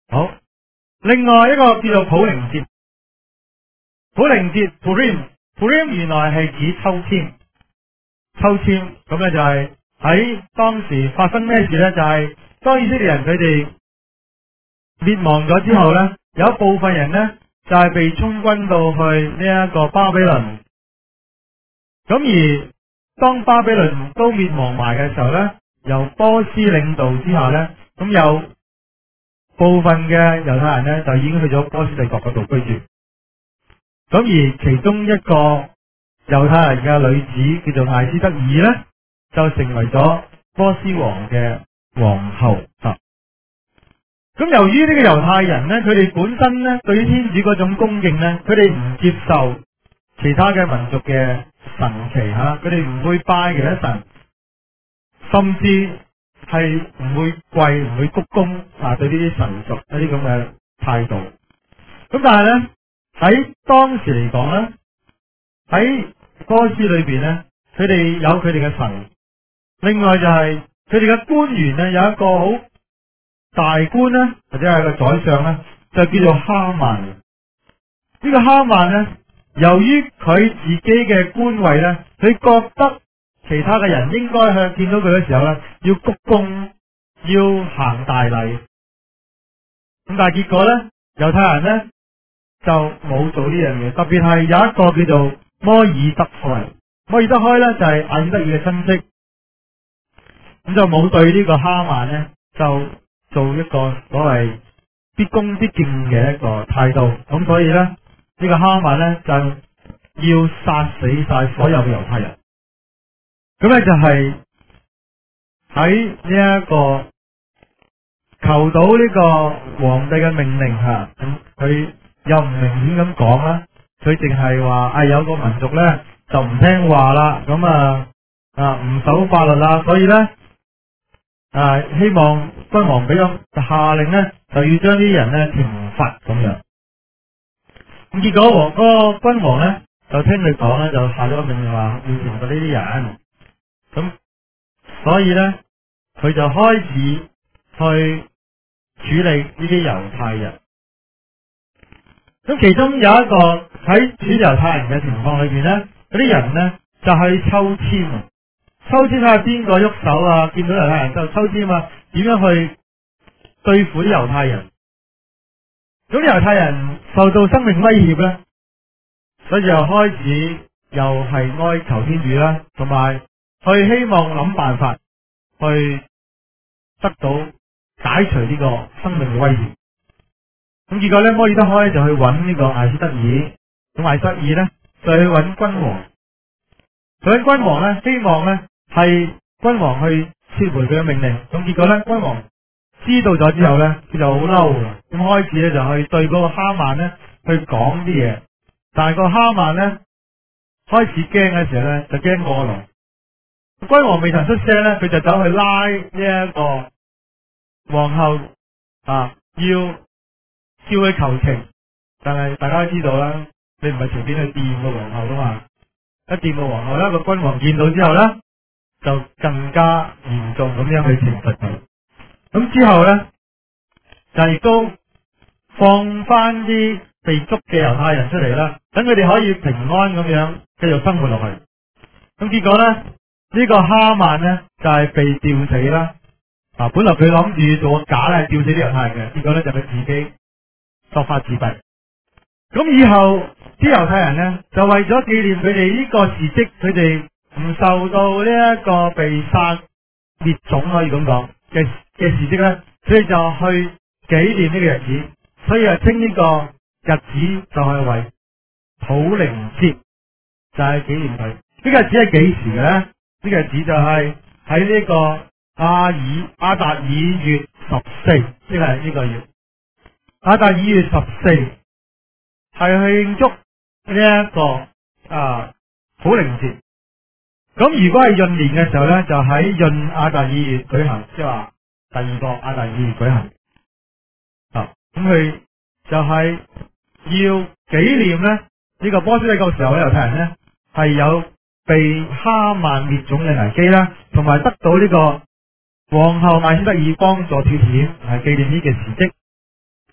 好，另外一個叫做普靈節。普靈節 Purim 原來係指秋簽。咁咧就係喺當時發生咩事咧？就係當以色列人佢哋滅亡咗之後咧，有一部分人咧就係被充軍到去呢一個巴比倫。咁而當巴比倫都滅亡埋嘅時候咧，由波斯領導之下咧，咁有部分嘅猶太人咧就已經去咗波斯帝國嗰度居住。咁而其中一個猶太人嘅女子叫做艾斯德爾咧，就成為咗波斯王嘅皇后。咁由於呢個猶太人咧，佢哋本身咧對於天主嗰種恭敬咧，佢哋唔接受其他嘅民族嘅神奇吓，佢哋唔會拜其他神，甚至係唔會跪、唔會鞠躬啊，對呢啲神族一啲咁嘅態度。咁但係咧喺當時嚟講咧，喺波斯裏邊咧，佢哋有佢哋嘅神，另外就係佢哋嘅官員咧有一個好大官咧，或者係個宰相咧，就叫做哈曼。呢個哈曼咧，由於佢自己嘅官位咧，佢覺得其他嘅人應該向見到佢嘅時候咧，要鞠躬，要行大禮。咁但係結果咧，猶太人咧就冇做呢樣嘢，特別係有一個叫做摩爾德開。摩爾德開咧就係艾斯德爾嘅親戚，咁就冇對呢個哈曼咧就做一個所謂必恭必敬嘅一個態度。咁所以咧呢個哈曼咧就要殺死晒所有嘅猶太人。咁咧就係喺呢一個求到呢個皇帝嘅命令吓，咁佢又唔明顯咁講啦，佢淨係話有個民族咧就唔聽話啦，咁唔守法律啦，所以咧希望君王俾咗下令咧，就要將啲人咧懲罰咁樣。咁結果嗰個君王咧就聽佢講咧，就下咗個命令話要懲罰呢啲人。咁所以咧佢就開始去處理呢啲猶太人。咁其中有一個喺處理猶太人嘅情況裏邊咧，嗰啲人咧就去抽籤。抽籤睇下邊個喐手啊，見到猶太人就抽籤啊，點樣去對付啲猶太人。咁猶太人受到生命威脅咧，所以就開始又係哀求天主啦，同埋去希望諗辦法去得到解除呢個生命嘅威脅。咁結果咧，摩爾德開就去揾呢個艾斯德爾，咁艾斯德爾咧就去揾君王，佢揾君王咧希望咧係君王去撤回佢嘅命令。咁結果咧，君王知道咗之後咧，佢就好嬲，咁開始咧就去對嗰個哈曼咧去講啲嘢。但係個哈曼咧開始驚嘅時候咧，就驚過龍。君王未曾出聲咧，佢就走去拉呢一個皇后要叫佢求情。但係大家都知道啦，你唔係隨便去掂個皇后噶嘛，一掂個皇后咧，個君王見到之後咧，就更加嚴重咁樣去懲罰佢。咁之後咧就亦都放翻啲被捉嘅猶太人出嚟啦，等佢哋可以平安咁樣繼續生活落去。咁結果咧呢個哈曼咧就係被吊死啦。本來佢諗住做個假咧吊死啲猶太人嘅，結果咧就佢自己作法自斃。咁以後啲猶太人咧就為咗紀念佢哋呢個事蹟，佢哋唔受到呢一個被殺滅種可以咁講嘅事蹟咧，所以就去紀念呢個日子，所以就稱呢個日子就係為普靈節，就係紀念佢。呢個日子係幾時嘅咧？呢個日子就係喺呢個阿達爾月14，即係呢個月阿達爾月14係去慶祝呢一個普靈節。咁如果係閏年嘅時候咧，就喺閏阿達爾月舉行，即係話第二個阿達爾月舉行。咁佢就係要紀念咧呢個波斯帝國時候嘅猶太人咧係有被哈曼滅種嘅危機啦，同埋得到呢個皇后艾斯德爾幫助脫險，係紀念呢件事蹟。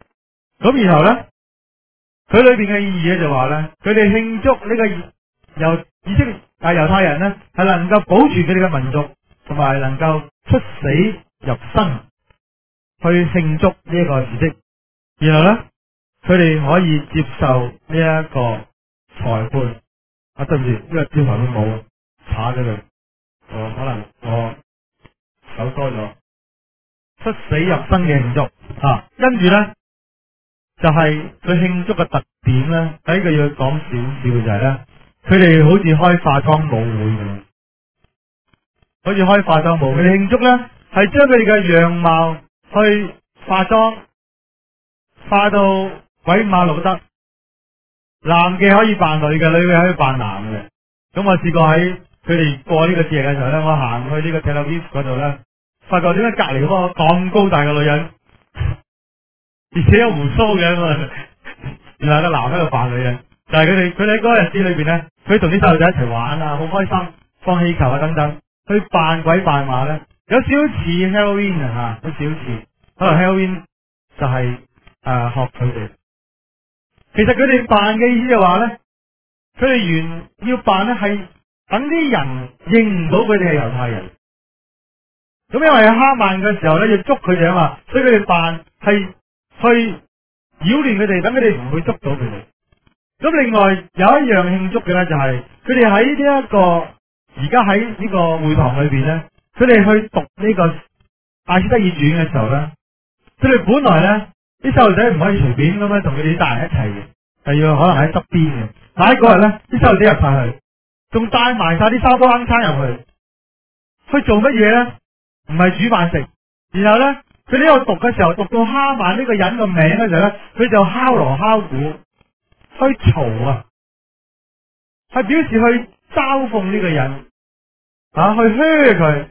咁然後咧，佢裏邊嘅意義咧就話咧，佢哋慶祝呢個由以色列猶太人咧係能夠保住佢哋嘅民族，同埋能夠出死入生去慶祝呢一個事蹟。然後咧，佢哋可以接受呢一個裁判。啊，對唔住，呢個招牌都冇，查咗佢。可能我手多咗。出死入生嘅慶祝跟住咧就係佢慶祝嘅特點咧，喺佢要講少少嘅就係咧，佢哋好似開化妝舞會咁，好似開化妝舞。佢哋慶祝咧係將佢哋嘅樣貌去化妝，化到鬼馬六得，男嘅可以扮女嘅，女嘅可以扮男嘅。咁我試過喺佢哋過呢個節日嘅時候咧，我行去呢個 Tel Aviv 嗰度咧，發覺點解隔籬嗰個咁高大嘅女人，而且有鬍鬚嘅嘛，原來個男喺度扮女人，就係佢哋喺嗰個日子裏邊咧，佢同啲細路仔一齊玩啊，好開心，放氣球啊等等，去扮鬼扮馬咧，有少少似 Halloween 啊有少少似，可能 Halloween 就係學佢哋。其實佢哋扮嘅意思就話咧，佢哋原要扮咧係等啲人認唔到佢哋係猶太人。咁因為哈曼嘅時候咧要捉佢哋啊嘛，所以佢哋扮係去擾亂佢哋，等佢哋唔會捉到佢哋。咁另外有一樣慶祝嘅咧就係佢哋喺呢一個而家喺呢個會堂裏邊咧，佢哋去讀呢個亞斯德爾傳嘅時候咧，佢哋本來咧啲細路仔唔可以隨便咁樣同佢哋啲大人一齊嘅，係要可能喺側邊嘅。但係嗰日咧，啲細路仔入晒去，仲帶埋晒啲沙煲罌罉入去做乜嘢咧？唔係煮飯食，然後咧佢呢度讀嘅時候，讀到哈曼呢個人個名嘅時候咧，佢就敲鑼敲鼓，去嘈啊，係表示去嘲諷呢個人去噓佢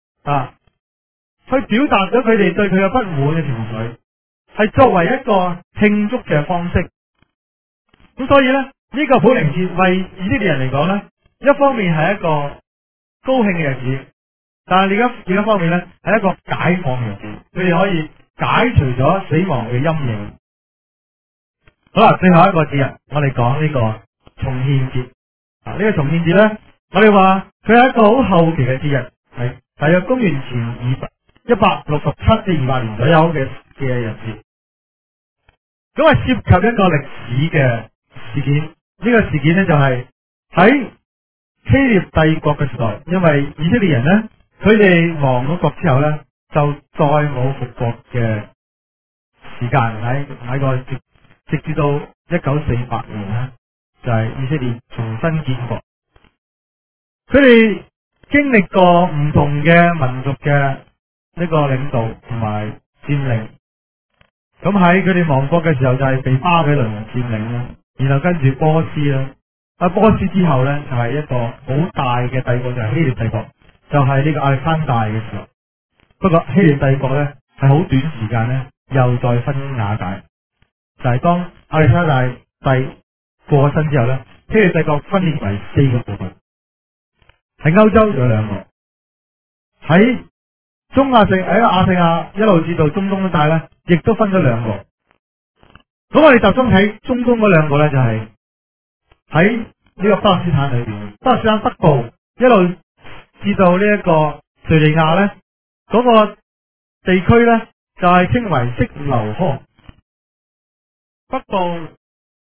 去表達咗佢哋對佢嘅不滿嘅情緒，係作為一個慶祝嘅方式。咁所以咧，呢個普寧節為以色列人嚟講咧，一方面係一個高興嘅日子。但係另一方面咧，係一個解放嘅日子，佢哋可以解除咗死亡嘅陰影。好啦，最後一個節日，我哋講呢個重獻節。呢個重獻節咧，我哋話佢係一個好後期嘅節日，係大約公元前167至200年左右嘅日子。咁係涉及一個歷史嘅事件。呢個事件咧就係喺希臘帝國嘅時代，因為以色列人咧。佢哋亡咗國之後咧，就再冇復國嘅時間，喺個直至到1948年咧，就係以色列重新建國。佢哋經歷過唔同嘅民族嘅呢個領導同埋佔領。咁喺佢哋亡國嘅時候，就係被巴比倫佔領啦，然後跟住波斯啦。波斯之後咧，就係一個好大嘅帝國，就係希臘帝國。就係呢個亞歷山大嘅時候，不過希臘帝國咧係好短時間咧又再分瓦解，就係當亞歷山大帝過咗身之後咧，希臘帝國分裂為4個部分。喺歐洲有2個，喺中亞喺亞細亞一路至到中東一帶咧，亦都分咗2個。咁我哋集中睇中東嗰2個咧，就係喺呢個巴勒斯坦裏邊，巴勒斯坦北部一路至到呢一個敘利亞咧，嗰個地區咧就係稱為色流科。北部呢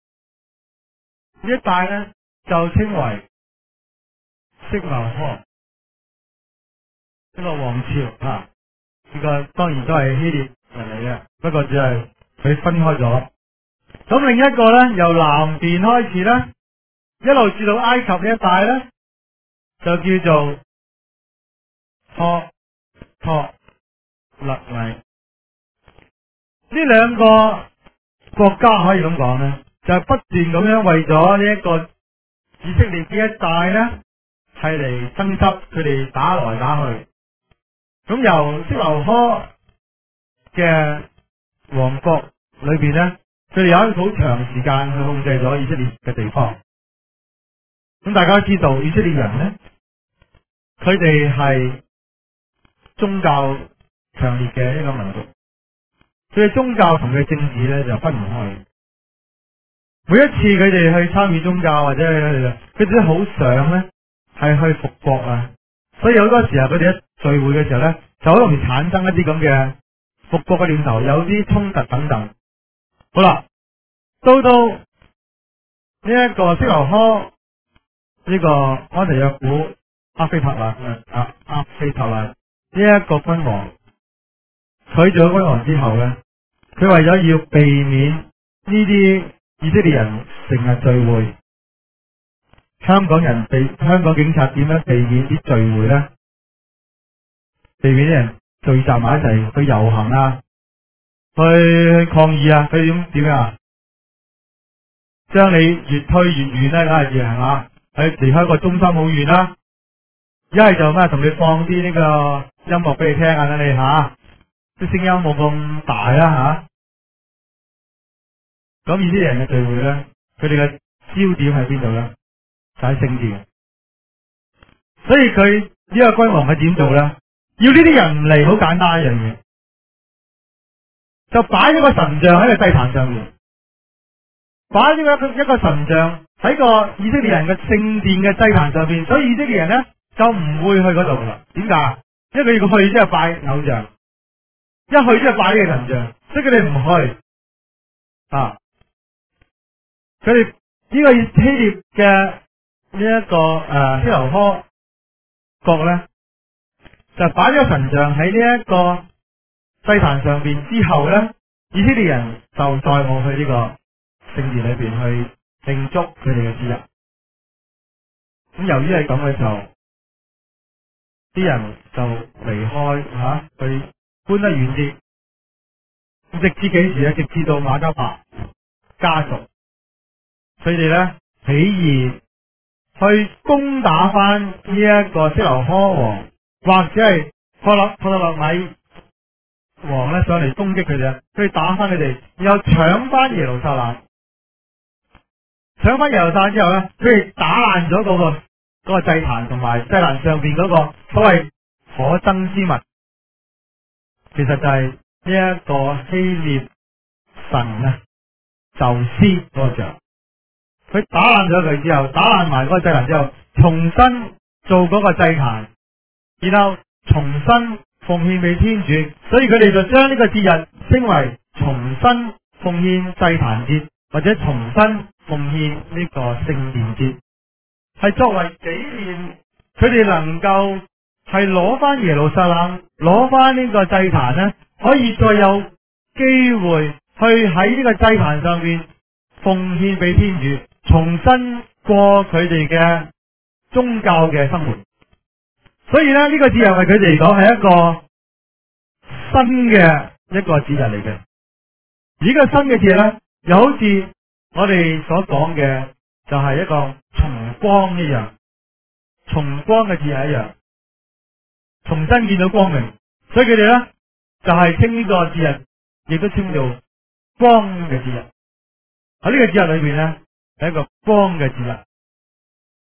一帶咧就稱為色流科，呢個王朝呢個當然都係希臘人嚟嘅，不過只係佢分開咗。咁另一個咧由南邊開始咧，一路至到埃及呢一帶咧，就叫做托勒米。呢2個國家可以咁講咧，就係不斷咁樣為咗呢一個以色列呢一帶咧，係嚟爭執，佢哋打來打去。咁由色流科嘅王國裏邊咧，佢哋有一個好長時間去控制咗以色列嘅地方。咁大家知道以色列人咧，佢哋係宗教強烈嘅一個民族， 佢嘅宗教同佢嘅政治咧就分唔開。每一次佢哋去參與宗教或者佢哋都好想咧係去復國啊，所以好多時候佢哋一聚會嘅時候咧，就好容易產生一啲咁嘅復國嘅念頭，有啲衝突等等。好啦，到呢一個色留柯呢個安提約古阿非塔勒呢一個君王取咗君王之後咧，佢為咗要避免呢啲以色列人成日聚會，香港警察點樣避免啲聚會咧？避免啲人聚集埋一齊去遊行啊，去抗議啊，佢點啊？將你越推越遠咧，梗係越係嘛？去離開個中心好遠啦。一係就咩？同你放啲呢個音樂俾你聽下啦，你啲聲音冇咁大啦咁以色列人嘅聚會咧，佢哋嘅焦點喺邊度咧？就喺聖殿。所以佢呢個君王係點做咧？要呢啲人唔嚟，好簡單一樣嘢，就擺咗個神像喺個祭壇上面，擺咗一個神像喺個以色列人嘅聖殿嘅祭壇上邊，所以以色列人咧就唔會去嗰度啦。點解？因為佢要去即係拜偶像，一去即係拜呢個神像，所以佢哋唔去啊。佢哋呢個希臘嘅呢一個色留柯國咧，就擺咗神像喺呢一個祭壇上邊之後咧，以色列人就再冇去呢個聖殿裏邊去慶祝佢哋嘅節日。咁由於係咁嘅時候，啲人就離開去搬得遠啲。直至幾時咧？直至到馬加伯家族，佢哋咧起義去攻打翻呢一個色留柯王，或者係托勒米王咧上嚟攻擊佢哋，佢哋打翻佢哋，然後搶翻耶路撒冷。搶翻耶路撒冷之後咧，佢哋打爛咗嗰個祭壇同埋祭壇上邊嗰個所謂可憎之物，其實就係呢一個希臘神啊宙斯嗰個像。佢打爛咗佢之後，打爛埋嗰個祭壇之後，重新做嗰個祭壇，然後重新奉獻俾天主，所以佢哋就將呢個節日稱為重新奉獻祭壇節，或者重新奉獻呢個聖殿節，係作為紀念佢哋能夠係攞翻耶路撒冷，攞翻呢個祭壇呢，可以再有機會去喺呢個祭壇上面奉獻俾天主，重新過佢哋嘅宗教嘅生活。所以咧，呢個節日為佢哋嚟講係一個新嘅一個節日嚟嘅。而呢個新嘅節日咧，又好似我哋所講嘅，就係一個重光一樣，重光嘅節日一樣，重新見到光明。所以佢哋咧就係稱呢個節日，亦都稱做光嘅節日。喺呢個節日裏邊咧，係一個光嘅節日。